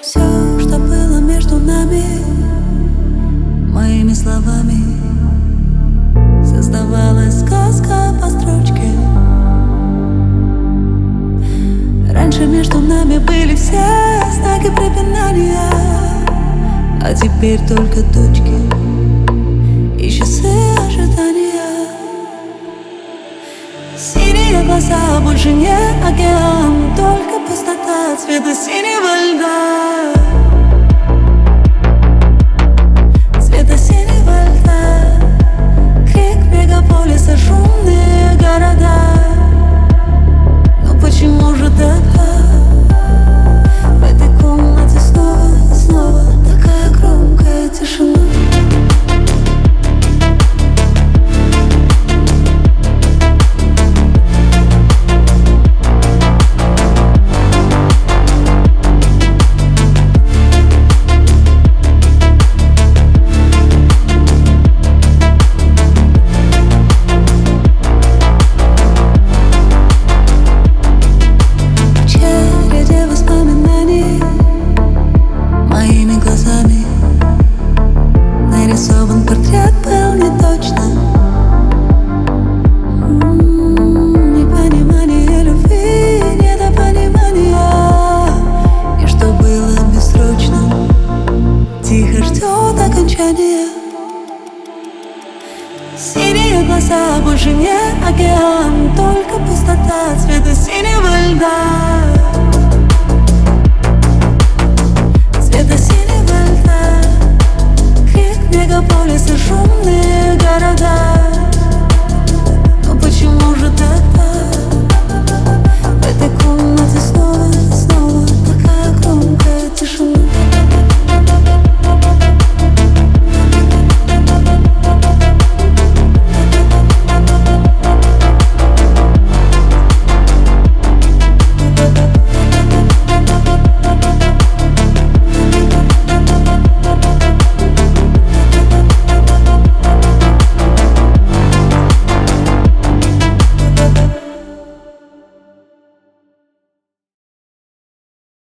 Все, что было между нами, моими словами создавалась сказка по строчке. Раньше между нами были все знаки препинания, а теперь только точки и часы ожидания. Синие глаза, больше не океан, только пустота цвета синего льда. Цвета синего льда. Крик мегаполиса, шумные города. Но почему же так? В этой комнате снова такая громкая тишина. Нарисован портрет был не точно. Непонимание любви, недопонимания. И что было бессрочно, тихо ждет окончания. Синие глаза, больше не океан, только пустота цвета синего льда.